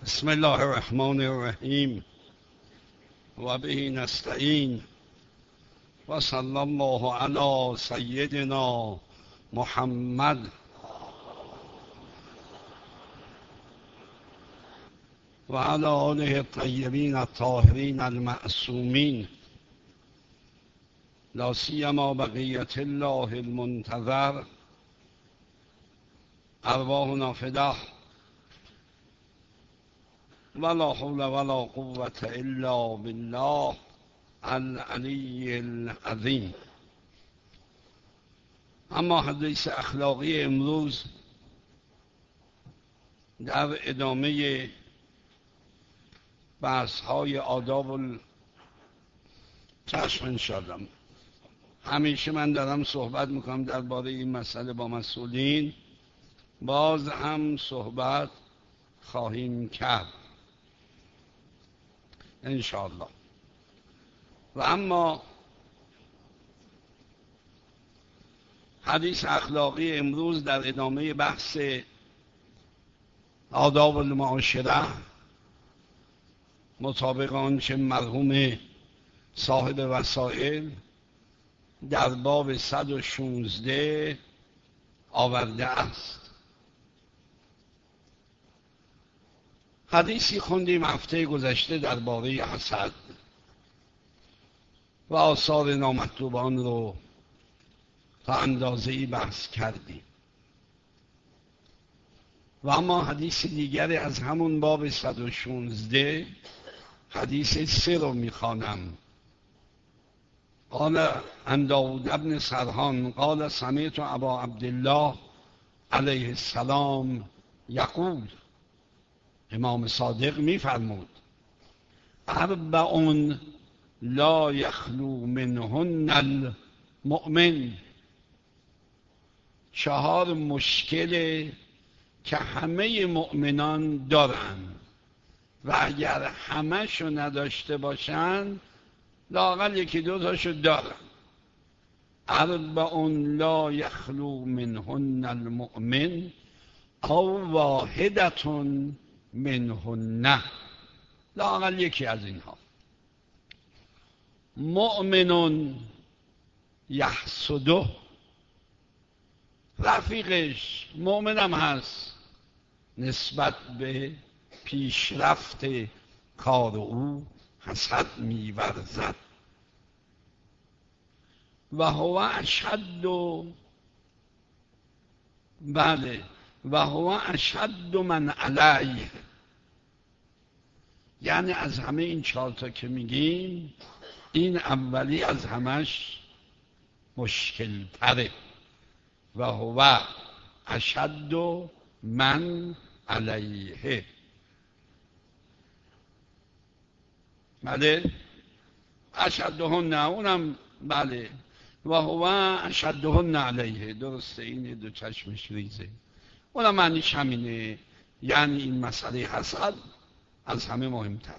بسم الله الرحمن الرحیم و به نستعین و صلی الله علی سیدنا محمد و علی آله الطیبین الطاهرین المعصومین لا سیما بقیة الله المنتظر ارواحنا فداه ولا حول ولا قوة الا بالله العلی العظیم. اما حدیث اخلاقی امروز در ادامه بحث های آداب الکشف شدم. همیشه من دارم صحبت میکنم درباره این مسئله با مسئولین، باز هم صحبت خواهیم کرد انشاءالله. و اما حدیث اخلاقی امروز در ادامه بحث آداب المعاشره مطابق آنچه مرحوم صاحب وسائل در باب 116 آورده است. حدیثی خوندیم هفته گذشته درباره حسد و آثار نامطلوبان رو تا اندازه‌ای بحث کردیم. و اما حدیث دیگری از همون باب 116 حدیث 3 رو میخوانم. قال عن داود بن سرحان قال سمعت ابا عبدالله علیه السلام یقول، امام صادق میفرمود: اربع لا یخلو منهن المؤمن. 4 مشکل که همه مؤمنان دارن و اگر همه‌شو نداشته باشن لااقل یکی دو تاشو دارن. اربع لا یخلو منهن المؤمن او واحدة منهن، لااقل یکی از اینها. مؤمن یحسده، رفیقش مؤمنم هست، نسبت به پیشرفت کار او حسد می‌ورزد. و هو اشد، بله، و هو اشد من علیه، یعنی از همه این 4 تا که میگیم این اولی از همش مشکل تره. و هو اشد من علیه، بله، اشدهن، اونم بله، و هو اشدهن علیه، درسته، این دو چشمش ریزه، اونم معنیش همینه، یعنی این مسئله حسد از همه مهمتره.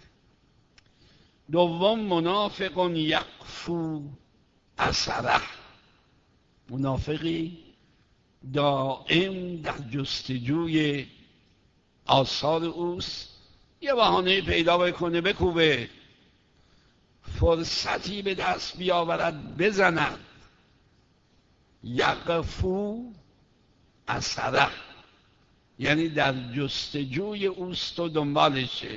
دوم منافق یقفو اثره، منافقی دائم در جستجوی آثار اوست، یه بهانه پیدا بکنه بکوبه، فرصتی به دست بیاورد بزند. یقفو اثره یعنی در جستجوی اوست و دنبالشه.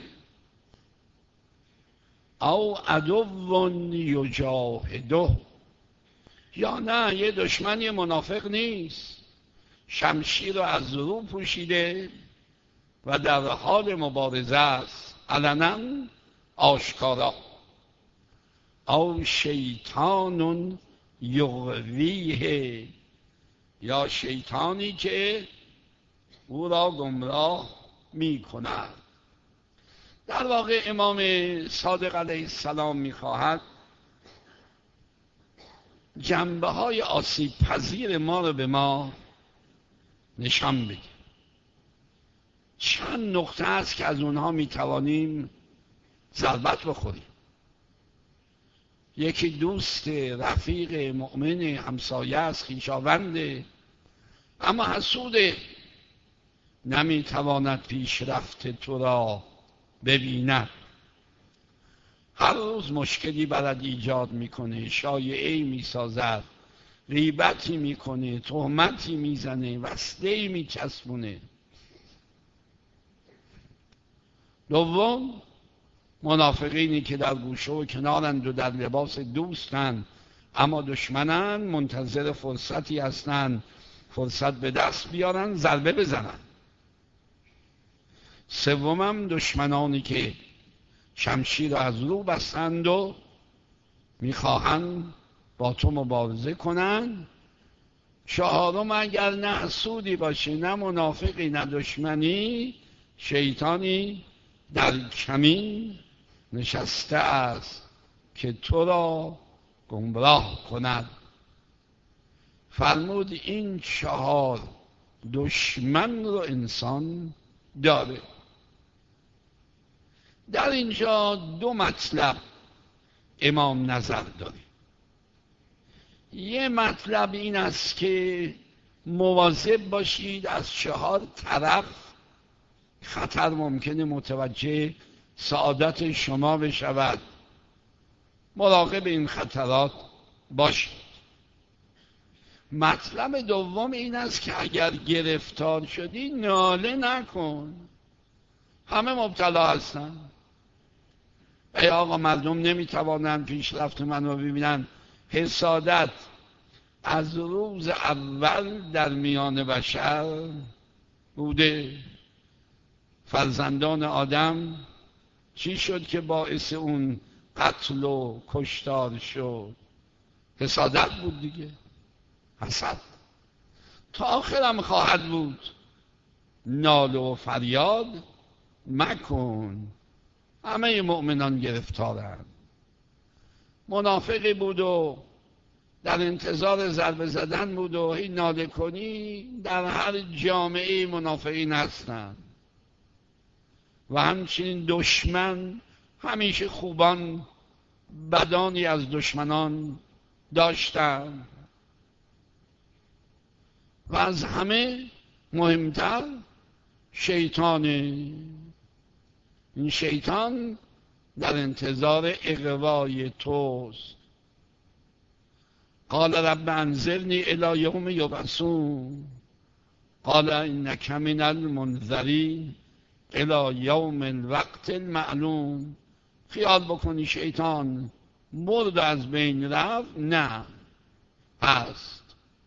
او عدو یجاهده، یا نه یه دشمن، یه منافق نیست، شمشیر رو از رو پوشیده و در حال مبارزه است، علنا آشکارا. او شیطان یغویه، یا شیطانی که او را گمراه می کند. در واقع امام صادق علیه السلام می خواهد جنبه های آسیب پذیر ما رو به ما نشان بده. چند نقطه است که از اونها می توانیم ضربت بخوریم. یکی دوست، رفیق، مؤمن، همسایه است، خویشاونده، اما حسوده، نمیتواند پیشرفت تو را ببیند. هر روز مشکلی برد ایجاد میکنه، شایعه‌ای میسازد، غیبتی میکنه، تهمتی میزنه، وصله‌ای میچسبونه. دوم، منافقینی که در گوشه و کنارند و در لباس دوستند اما دشمنند، منتظر فرصتی هستند فرصت به دست بیارن، ضربه بزنن. سومم، دشمنانی که شمشیر از رو بستند و میخواهند با تو مبارزه کنند. چهارم، اگر نه حسودی باشه، نه منافقی، نه دشمنی، شیطانی در کمین نشسته است که تو را گمراه کند. فرمود این 4 دشمن رو انسان داره. در اینجا 2 مطلب امام نظر داره. یه مطلب این است که مواظب باشید، از 4 طرف خطر ممکنه متوجه سعادت شما بشود. مراقب این خطرات باشید. مطلب دوم این است که اگر گرفتار شدی ناله نکن. همه مبتلا هستن. ای آقا، مردم نمیتوانند پیشرفت من رو ببینن. حسادت از روز اول در میان بشر بوده. فرزندان آدم چی شد که باعث اون قتل و کشتار شد؟ حسادت بود دیگه، حسد. تا آخرم خواهد بود. ناله و فریاد مکن. همه مؤمنان گرفتارند. منافقی بود و در انتظار ضربه زدن بود و هی ناله کنی. در هر جامعه منافقین هستند. و همچنین دشمن همیشه خوبان بدانی از دشمنان داشتند. و از همه مهمتر شیطانه. این شیطان در انتظار اغوای توست. قال رب انظرنی الی یوم یبعثون قال انک من المنذرین الی یوم الوقت المعلوم. خیال بکنی شیطان مرد از بین رفت؟ نه، هست.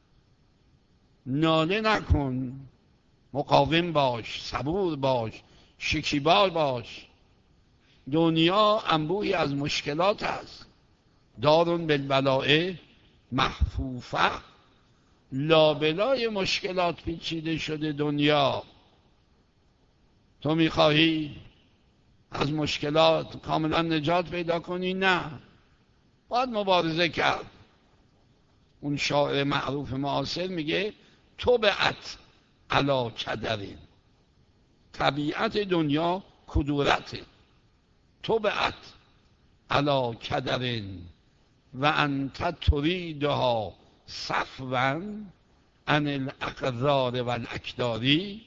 ناله نکن، مقاوم باش، صبور باش، شکیبا باش. دنیا انبوهی از مشکلات است. دارون بالبلاء محفوفه. لابلای مشکلات پیچیده شده دنیا. تو میخواهی از مشکلات کاملا نجات پیدا کنی؟ نه، باید مبارزه کرد. اون شاعر معروف معاصر میگه طبعت علی کدرین. طبیعت دنیا کدورته. طبعت علی کدرین و انت تریدها صفوا عن الاقرار و الاکداری.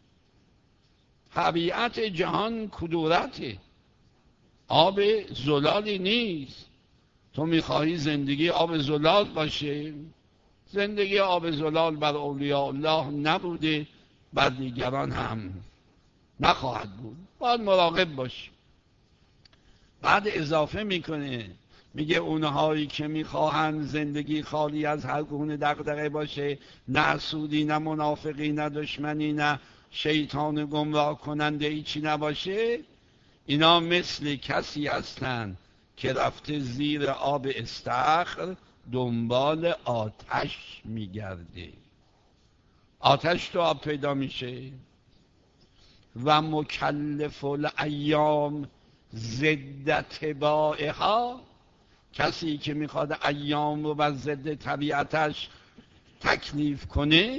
طبیعت جهان کدورته، آب زلالی نیست. تو میخواهی زندگی آب زلال باشه؟ زندگی آب زلال بر اولیاء الله نبوده، بر دیگران هم نخواهد بود. باید مراقب باش. بعد اضافه میکنه، میگه اونهایی که میخواهند زندگی خالی از هر گونه دغدغه باشه، نه حسودی، نه منافقی، نه دشمنی، نه شیطان گمراه کننده هیچی نباشه، اینا مثل کسی هستند که رفته زیر آب استخر دنبال آتش میگرده. آتش تو آب پیدا میشه. و مکلف الایام ضد طباعها. کسی که میخواد ایام رو بر ضد طبیعتش تکلیف کنه،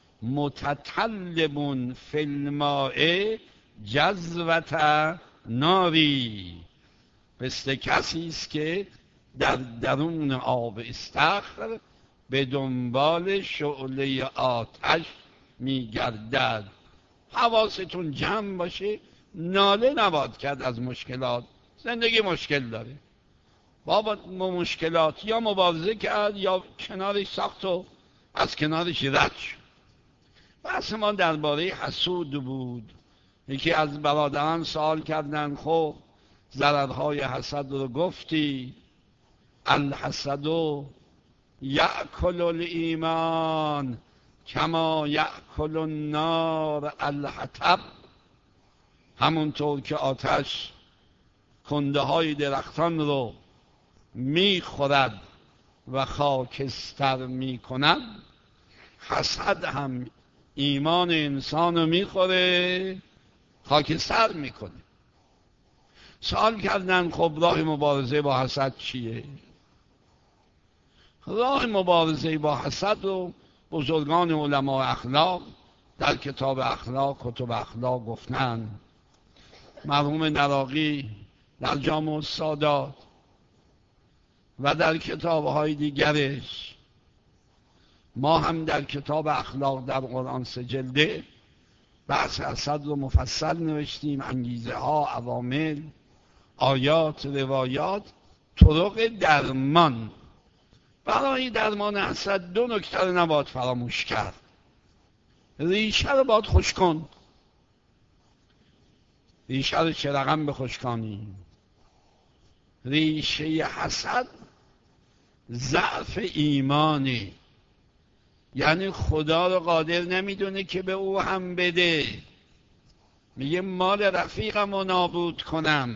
متطلب فی الماء جذوة ناری. مثل کسی است که در درون آب استخر به دنبال شعله آتش میگردد. حواستون جمع باشه. ناله نباید کرد از مشکلات. زندگی مشکل داره، با مشکلات یا مبارزه کرد یا کنارش ساخت و از کنارش رد شد. بحث ما درباره حسود بود. یکی از برادران سوال کردن خب ضررهای حسد رو گفتی، الحسد یأکل الایمان کما یأکل النار الحطب، همونطور که آتش کنده های درختان رو میخورد و خاکستر میکند، حسد هم ایمان انسان رو میخوره، خاکستر میکنه. سوال کردن خب راه مبارزه با حسد چیه؟ راه مبارزه با حسد رو بزرگان علماء اخلاق در کتاب اخلاق، کتب اخلاق گفتن. مرحوم نراقی در جامع السادات و در کتاب‌های دیگرش، ما هم در کتاب اخلاق در قرآن 3 جلده بحث حسد رو مفصل نوشتیم، انگیزه ها، عوامل، آیات، روایات، طرق درمان. برای درمان حسد 2 نکته رو نباید فراموش کرد. ریشه رو باید خوش کن. ریشه رو چه رقم بخشکانی؟ ریشه حسد ضعف ایمانی، یعنی خدا رو قادر نمیدونه که به او هم بده، میگه مال رفیقم رو نابود کنم.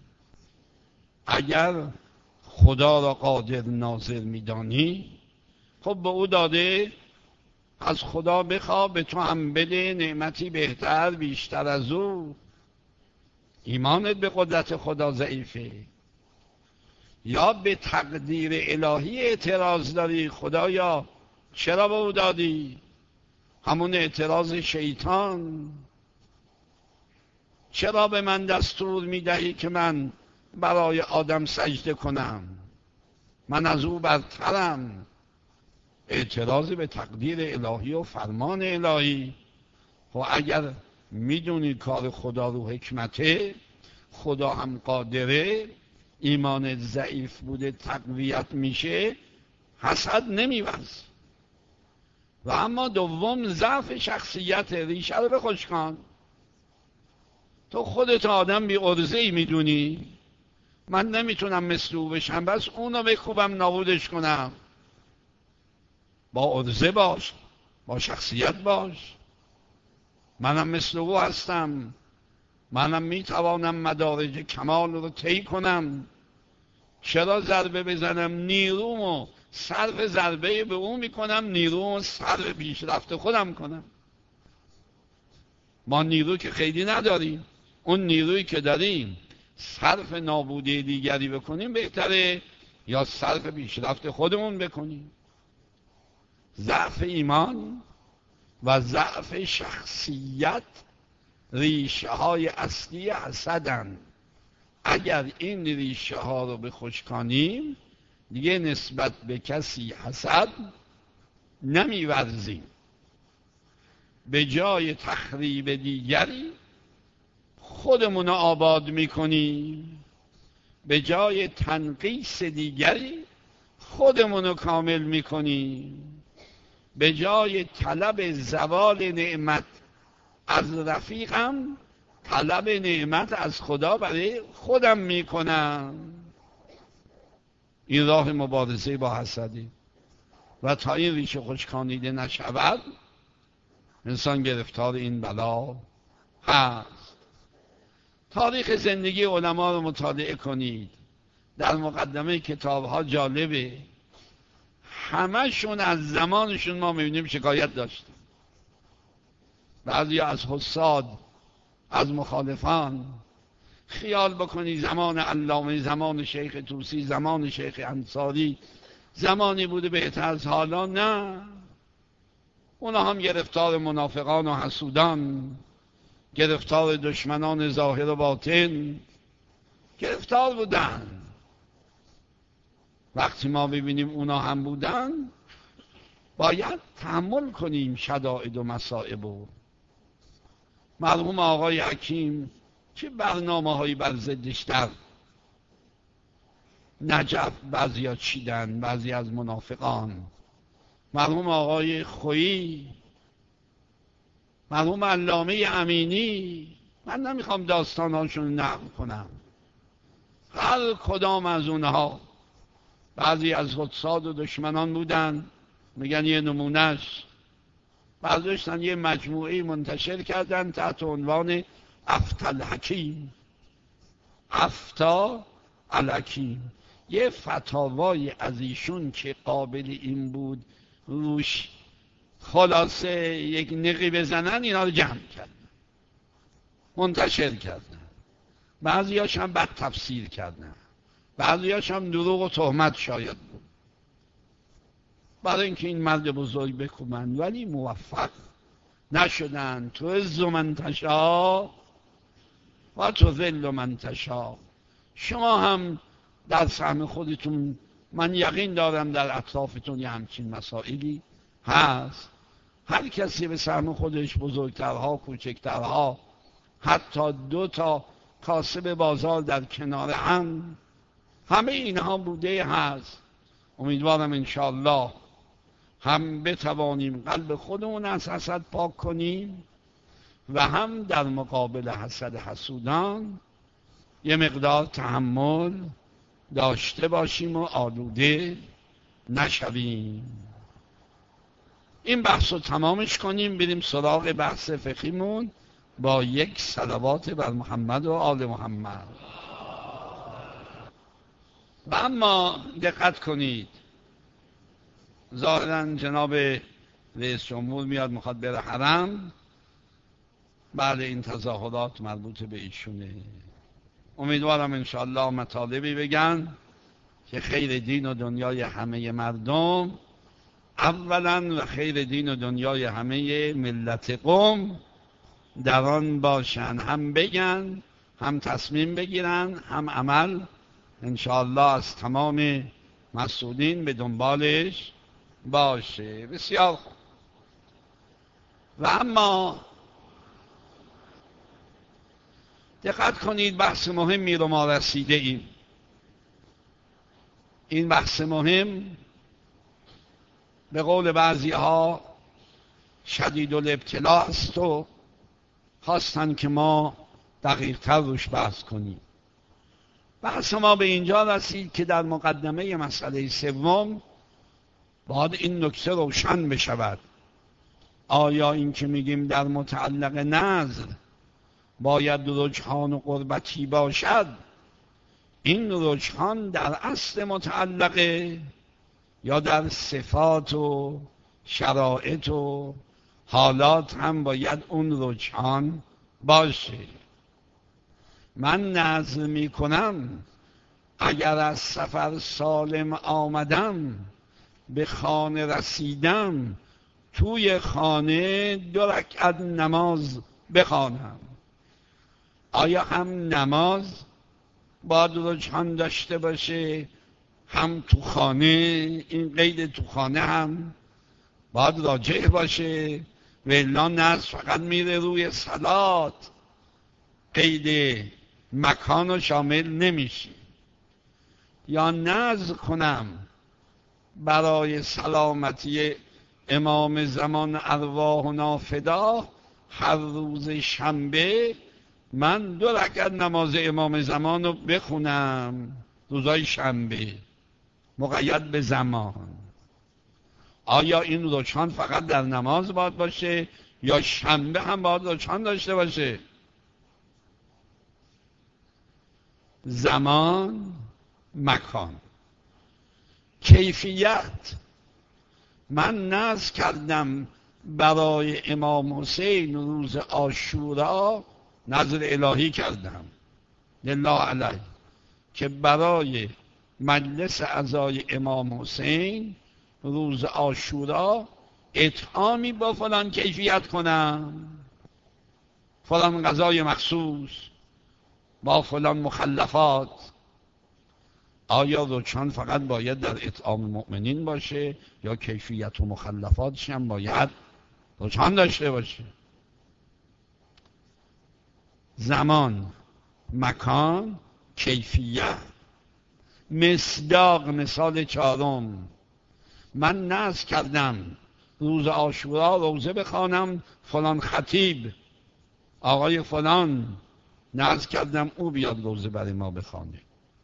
اگر خدا را قادر ناظر میدانی، خب به او داده، از خدا بخواه به تو هم بده نعمتی بهتر بیشتر از او. ایمانت به قدرت خدا ضعیفه، یا به تقدیر الهی اعتراض داری، خدایا چرا به او دادی؟ همون اعتراض شیطان، چرا به من دستور میدهی که من برای آدم سجده کنم؟ من از او برترم. اعتراض به تقدیر الهی و فرمان الهی. و اگر میدونی کار خدا رو حکمته، خدا هم قادره، ایمانت ضعیف بوده تقویت میشه، حسد نمیورز. و اما دوم ضعف شخصیت، ریشه رو بخوش کن. تو خودت آدم بی عرضه‌ای میدونی، من نمیتونم مثل او بشم، بس اونو بکوبم نابودش کنم. با عرضه باش، با شخصیت باش. منم مثل او هستم، منم میتوانم مدارج کمال رو طی کنم. چرا ضربه بزنم؟ نیرومو صرف ضربه به اون میکنم، نیرومو صرف پیشرفت خودم کنم. ما نیرو که خیلی نداریم، اون نیرویی که داریم صرف نابودی دیگری بکنیم بهتره یا صرف پیشرفت خودمون بکنیم؟ ضعف ایمان و ضعف شخصیت ریشه های اصلی حسدن. اگر این ریشه ها رو بخشکانیم دیگه نسبت به کسی حسد نمیورزیم. به جای تخریب دیگری خودمون آباد میکنیم، به جای تنقیص دیگری خودمون کامل میکنیم، به جای طلب زوال نعمت از رفیقم طلب نعمت از خدا برای خودم میکنم. این راه مبارزه با حسدی. و تا این ریشه خشکانیده نشود انسان گرفتار این بلا هست. تاریخ زندگی علما رو مطالعه کنید، در مقدمه کتاب ها جالبه، همشون از زمانشون ما میبینیم شکایت داشتن. بعضی از حساد، از مخالفان، خیال بکنی زمان علامه، زمان شیخ طوسی، زمان شیخ انصاری زمانی بوده بهتر از حالا؟ نه، اونا هم گرفتار منافقان و حسودان، گرفتار دشمنان ظاهر و باطن گرفتار بودن. وقتی ما ببینیم اونا هم بودن باید تحمل کنیم شدائد و مصائب. مرحوم آقای حکیم چه برنامه هایی بر ضدش در نجف بعضیا چیدن، بعضی از منافقان، مرحوم آقای خویی، مرحوم علامه امینی. من نمیخوام داستانهاشون نقل کنم. هر کدام از اونها بعضی از حدساد و دشمنان بودن. میگن یه نمونهش برداشتن یه مجموعه منتشر کردن تحت عنوان افتا الحکیم. افتا الحکیم، یه فتاوای از ایشون که قابل این بود روش خلاصه یک نقی بزنن، اینا رو جمع کردن منتشر کردن. بعضیاش هم بد تفسیر کردن، بعضیاش هم دروغ و تهمت شاید بود برای اینکه این مرد بزرگ بکوبن، ولی موفق نشدن. تعز من تشاء و تذل من تشاء. شما هم در سهم خودتون، من یقین دارم در اطرافتون یه همچین مسائلی هست. هر کسی به سهم خودش، بزرگترها کوچکترها، حتی 2 تا کاسب بازار در کنار هم، همه اینها بوده هست. امیدوارم انشاءالله هم بتوانیم قلب خودمون از حسد پاک کنیم و هم در مقابل حسد حسودان یه مقدار تحمل داشته باشیم و آلوده نشویم. این بحث رو تمامش کنیم، بریم سراغ بحث فقهیمون با یک صلوات بر محمد و آل محمد. و اما دقت کنید، ظاهرا جناب رئیس جمهور میاد میخواد بره حرم. بله، این تظاهرات مربوط به ایشونه. امیدوارم انشاءالله مطالبی بگن که خیر دین و دنیای همه مردم اولا و خیر دین و دنیای همه ملت قوم در آن باشن. هم بگن، هم تصمیم بگیرن، هم عمل انشاءالله از تمام مسئولین به دنبالش باشه. بسیار خوب. و اما دقت کنید، بحث مهمی رو ما رسیده ایم. این بحث مهم به قول بعضی ها شدید الابتلا است و خواستن که ما دقیق تر روش بحث کنیم. بحث ما به اینجا رسید که در مقدمه مسئله سوم باید این نکته روشن بشود. آیا این که میگیم در متعلق نظر باید رجحان و قربتی باشد، این رجحان در اصل متعلقه یا در صفات و شرایط و حالات هم باید اون رجحان باشه؟ من نظر میکنم اگر از سفر سالم آمدم، به خانه رسیدم، توی خانه 2 رکعت نماز بخوانم. آیا هم نماز باید رجحان داشته باشه، هم تو خانه؟ این قید تو خانه هم باید راجع باشه، و الا نظر فقط میره روی صلات، قید مکان رو شامل نمیشه. یا نظر کنم برای سلامتی امام زمان ارواحنا فدا، هر روز شنبه من 2 رکعت نماز امام زمان رو بخونم، روزای شنبه، مقید به زمان. آیا این رجحان فقط در نماز باید باشه یا شنبه هم باید رجحان داشته باشه؟ زمان، مکان، کیفیت. من نذر کردم برای امام حسین روز عاشورا، نذر الهی کردم لله علیه، که برای مجلس عزای امام حسین روز عاشورا اطعامی با فلان کیفیت کنم، فلان غذای مخصوص با فلان مخلفات. آیا رجحان فقط باید در اطعام مؤمنین باشه یا کیفیت و مخلفاتش هم باید رجحان داشته باشه؟ زمان، مکان، کیفیت. مصداق مثال چهارم، من نذر کردم روز عاشورا روزه بخوانم، فلان خطیب آقای فلان نذر کردم او بیاد روزه برای ما بخوانه.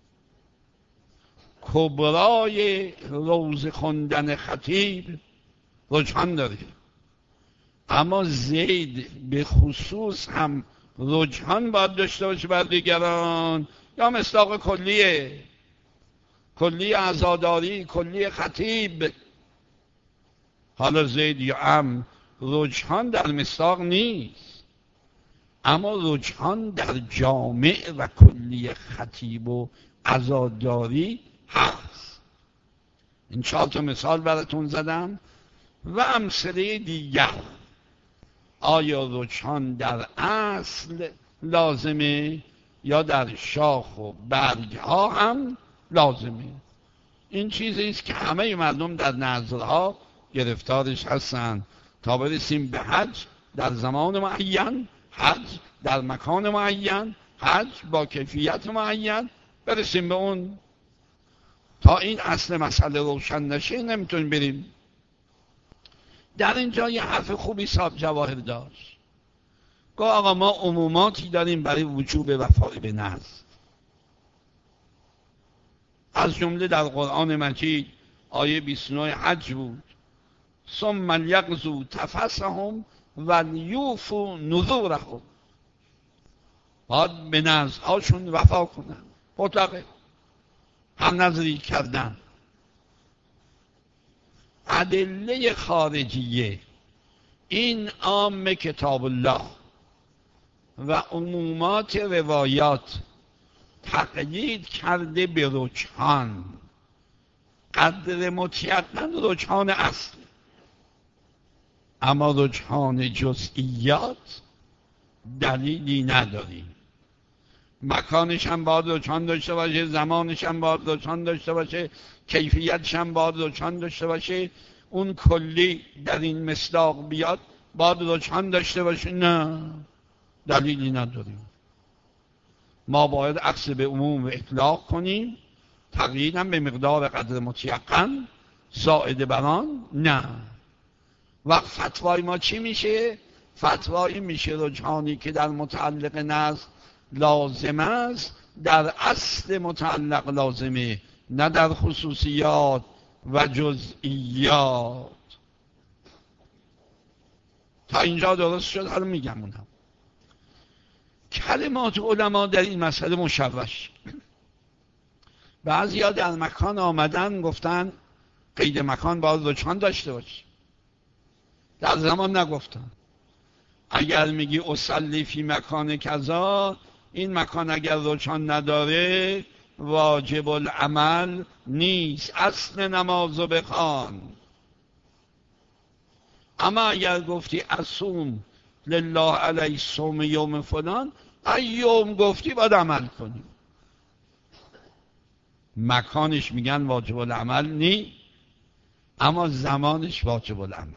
کبرای روزه خوندن خطیب رجحان داره، اما زید به خصوص هم رجحان باید داشته باشه بر دیگران، یا مصداق کلیه، کلی عزاداری، کلی خطیب. حالا زید یا ام رجحان در مصداق نیست، اما رجحان در جامع و کلی خطیب و عزاداری هست. این 4 تا مثال براتون زدم و امثله دیگر. آیا رجحان در اصل لازمه یا در شاخ و برگ ها هم لازمه؟ این چیزی است که همه مردم در نظرها گرفتارش هستند تا برسیم به حج در زمان معین، حج در مکان معین، حج با کیفیت معین، برسیم به اون. تا این اصل مسئله روشن نشه نمیتونیم بریم. در اینجا یه حرف خوبی صاحب جواهر داشت، گفت آقا ما عموماتی داریم برای وجوب وفای به نذر، از جمله در قرآن مجید آیه 29 حج بود، ثم لیقضوا تفثهم ولیوفوا نذورهم، باید به نذرهاشون وفا کنن، مطلقه هم نذری کردن. ادله خارجیه این عام کتاب الله و عمومات روایات تقیید کرده به رجحان، قدر متیقن رجحان اصل، اما رجحان جزئیات دلیلی نداریم. مکانش هم باید رجحان داشته باشه، زمانش هم باید رجحان داشته باشه، کیفیتش هم باید رجحان داشته باشه. اون کلی در این مصداق بیاد باید رجحان داشته باشه؟ نه، دلیلی نداریم. ما باید عکس به عموم اطلاق کنیم، تقیید هم به مقدار قدر متیقن، زائد بران نه. وقت فتوای ما چی میشه؟ فتوای میشه رجحانی که در متعلق نذر لازم است در اصل متعلق لازمه، نه در خصوصیات و جزئیات. تا اینجا درست شد؟ حالا میگم اونم کلمات علما در این مسئله مشوش. بعضیا در مکان آمدن گفتن قید مکان باید رجحان داشته باشه، در زمان نگفتن. اگر میگی اصلی فی مکان کذا، این مکان اگر رجحان نداره واجب العمل نیست، اصل نمازو بخوان. اما اگر گفتی اصوم لله علی صوم یوم فلان، ایوم گفتی باید عمل کنی. مکانش میگن واجب العمل نی، اما زمانش واجب العمل.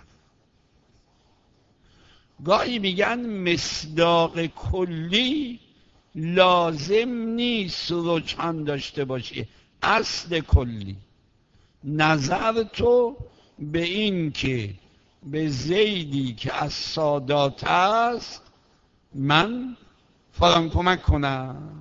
گاهی میگن مصداق کلی لازم نیست رجحان داشته باشه، اصل کلی. نظر تو به این که به زیدی که از سادات است من فلان کمک کنم.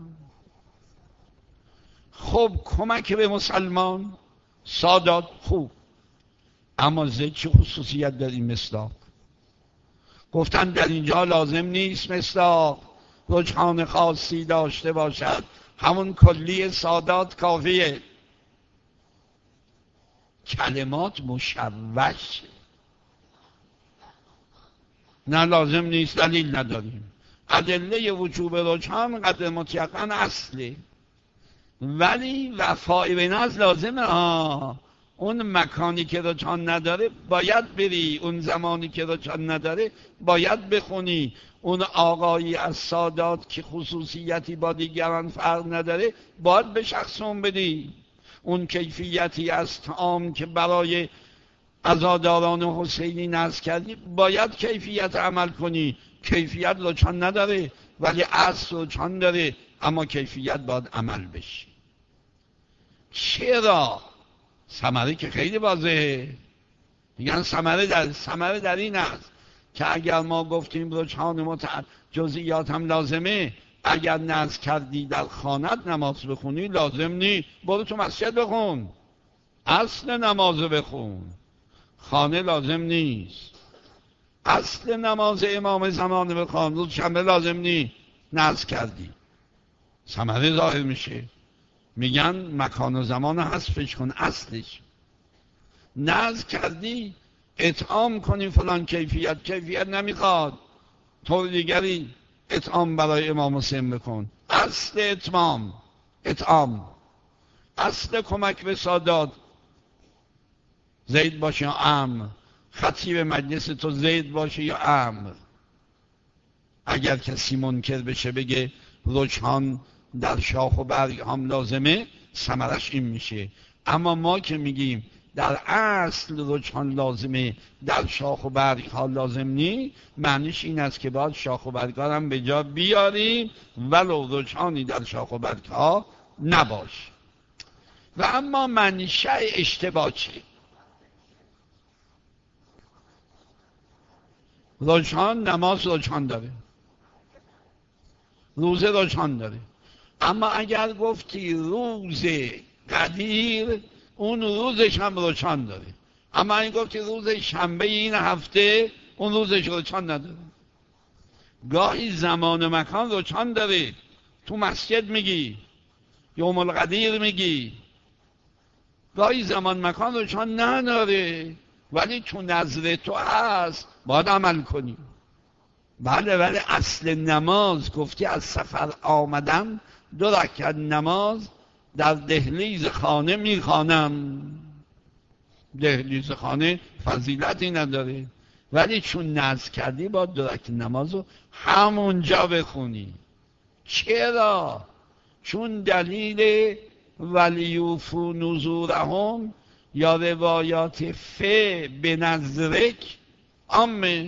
خب کمک به مسلمان سادات خوب، اما زید چه خصوصیت در این مصداق؟ گفتن در اینجا لازم نیست مصداق رجحان خاصی داشته باشد، همون کلی سادات کافیه. کلمات مشوش، نه لازم نیست، دلیل نداریم. ادله وجوب رجحان قدر متیقن اصله، ولی وفای به نذر لازمه. اون مکانی که رجحان نداره باید بری، اون زمانی که رجحان نداره باید بخونی. اون آقایی از سادات که خصوصیتی با دیگران فرق نداره باید به شخصون بدی. اون کیفیتی از طعام که برای عزاداران حسینی نذر کردی باید کیفیت عمل کنی. کیفیت رجحان نداره ولی اصل رجحان داره، اما کیفیت باید عمل بشه. چرا؟ ثمره که خیلی واضحه. میگن ثمره در این است که اگر ما گفتیم رجحان جزئیات هم لازمه، اگر نذر کردی در خانت نماز بخونی لازم نی، برو تو مسجد بخون، اصل نماز بخون، خانه لازم نیست. اصل نماز امام زمان بخوان، روز شنبه لازم نی، نذر کردی ثمره ظاهر میشه. میگن مکان و زمان حذفش کن، اصلش نذر کردی اطعام کنی فلان کیفیت نمیخواد، طور دیگری اطعام برای امام حسین بکن. اصل اطعام، اصل کمک به سادات زید باشه یا عمرو، خطیب مجلس تو زید باشه یا عمرو. اگر کسی منکر بشه بگه رجحان در شاخ و برگ هم لازمه، ثمرش این میشه. اما ما که میگیم در اصل رجحان لازمه، در شاخ و برگ ها لازم نی، معنیش این است که باید شاخ و برگ ها هم به جا بیاریم ولو رجحانی در شاخ و برگ ها نباش. و اما منشأ اشتباه چه؟ رجحان، نماز رجحان داره، روزه رجحان داره، اما اگر گفتی روز قدیر، اون روزش هم رجحان داره. اما اگر گفتی روز شنبه این هفته، اون روزش رجحان نداره. گاهی زمان و مکان رجحان داره، تو مسجد میگی یوم القدیر میگی، گاهی زمان مکان رجحان نداره، ولی تو نظر تو هست، باید عمل کنی. بله، ولی اصل نماز گفتی از سفر آمدم 2 رکعت نماز در دهلیز خانه میخوانم. دهلیز خانه فضیلتی نداره، ولی چون نذر کردی باید 2 رکعت نماز رو همونجا بخونی. چرا؟ چون دلیل ولیوفو نذورهم یا روایات به نظرک عامه،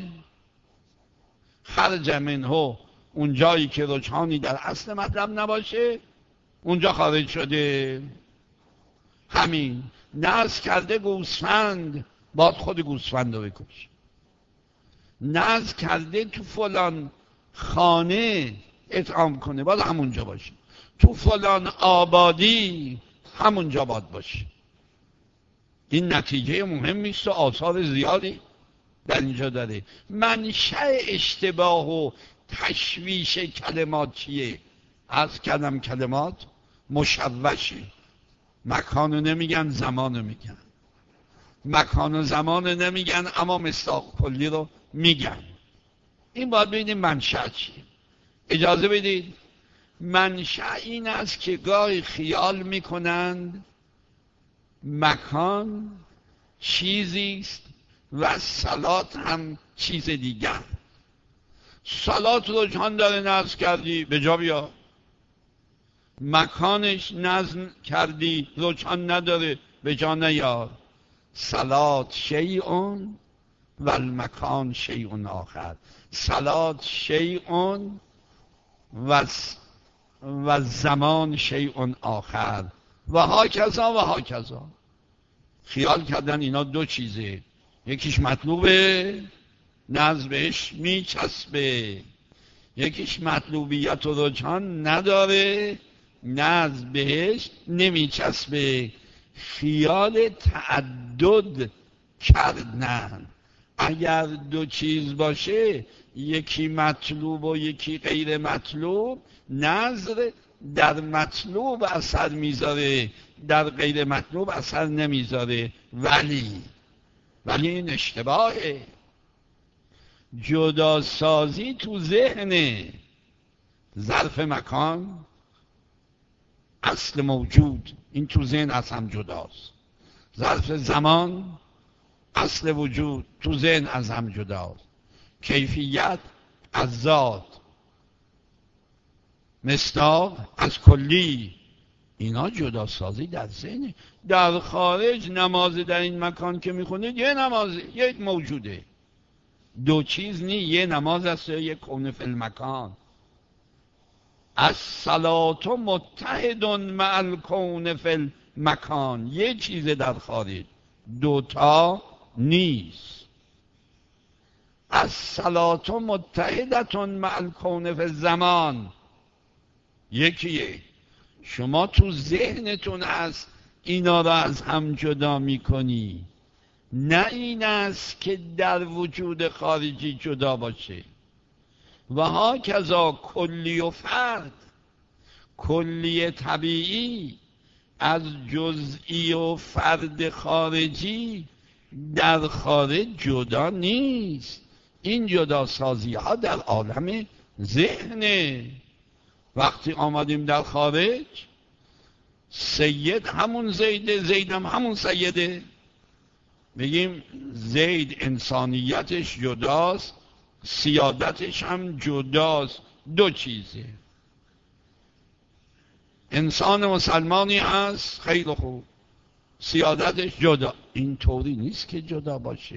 خرج منه، اون جایی که رجحانی در اصل مطلب نباشه اونجا خارج شده. همین نذر کرده گوسفند، باید خود گوسفند رو بکش. نذر کرده تو فلان خانه اطعام کنه، باید همونجا باشه. تو فلان آبادی همونجا باید باشه. این نتیجه مهمی است و آثار زیادی در اینجا داره. منشأ اشتباه و تشویش کلمات چیه؟ از کلمات مشوشه. مکانو نمیگن، زمانو میگن. مکان و زمانو نمیگن، اما مصداق کلی رو میگن. این باید ببینیم منشأ چیه. اجازه بدید، منشأ این است که گاهی خیال میکنند مکان چیزی است و صلات هم چیز دیگر. صلات رجحان داره، نذر کردی به جا بیا. مکانش نذر کردی رجحان نداره، به جا نیار. صلات شیئون و المکان شیئون آخر. صلات شیئون و زمان شیئون آخر و هاکذا. خیال کردن اینا 2 چیزه، یکیش مطلوبه، نذر بهش میچسبه، یکیش مطلوبیت و رجحان نداره، نذر بهش نمیچسبه. خیال تعدد کردن. اگر 2 چیز باشه، یکی مطلوب و یکی غیر مطلوب، نذر در مطلوب اثر میذاره، در غیر مطلوب اثر نمیذاره. ولی این اشتباهه. جدا سازی تو ذهن. ظرف مکان اصل موجود، این تو ذهن از هم جداست. ظرف زمان اصل وجود، تو ذهن از هم جداست. کیفیت از ذات، مصداق از کلی، اینا جدا سازی در ذهن. در خارج نماز در این مکان که میخونید یه نماز، یک موجوده، 2 چیز نی، یه نماز است یا یک کون فی المکان. الصلاة متحد مع الکون فی المکان، یه چیز در خارج، دوتا نیست. الصلاة متحدة مع الکون فی الزمان، یکیه. شما تو ذهنتون هست اینا را از هم جدا میکنی، نه این است که در وجود خارجی جدا باشه. و هاکذا کلی و فرد، کلی طبیعی از جزئی و فرد خارجی در خارج جدا نیست. این جدا سازی ها در عالم ذهنه. وقتی آمدیم در خارج، سید همون زیده، زید هم همون سیده، بگیم زید انسانیتش جداست، سیادتش هم جداست، دو چیزه. انسان مسلمانی هست، خیلی خوب، سیادتش جدا. این طوری نیست که جدا باشه.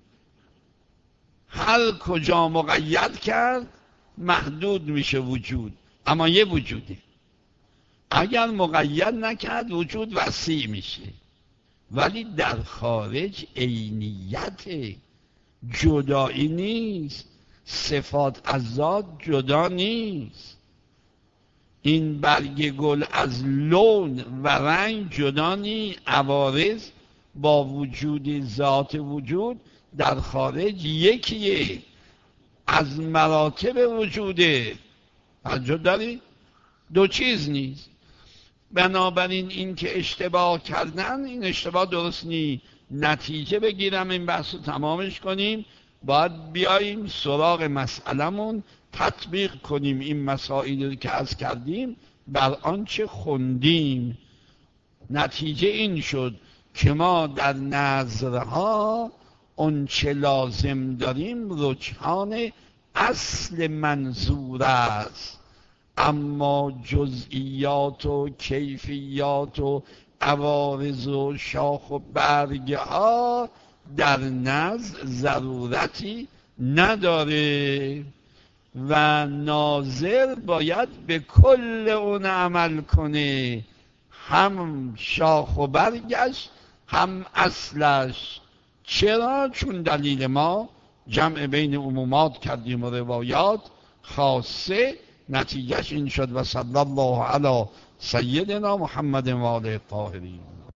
هر کجا مقید کرد محدود میشه وجود، اما یه وجوده. اگر مقید نکرد وجود وسیع میشه. ولی در خارج عینیت، جدایی نیست. صفات از ذات جدا نیست. این برگ گل از لون و رنگ جدا نیست. عوارض با وجود ذات وجود در خارج یکیه، از مراتب وجوده. توجه داری؟ دو چیز نیست. بنابراین این که اشتباه کردن، این اشتباه درست نیست. نتیجه بگیرم این بحث رو تمامش کنیم، باید بیاییم سراغ مسئلمون، تطبیق کنیم این مسائلی که عرض کردیم بر آنچه خوندیم. نتیجه این شد که ما در نظرها اونچه لازم داریم رجحان اصل منظور است، اما جزئیات و کیفیات و عوارض و شاخ و برگ ها در نظر ضرورتی نداره و ناظر باید به کل اون عمل کنه، هم شاخ و برگش هم اصلش. چرا؟ چون دلیل ما جمع بین عمومات کردیم و روایات خاصه، نتیجهش این شد. و صلی الله علی سیدنا محمد و آله الطاهرین.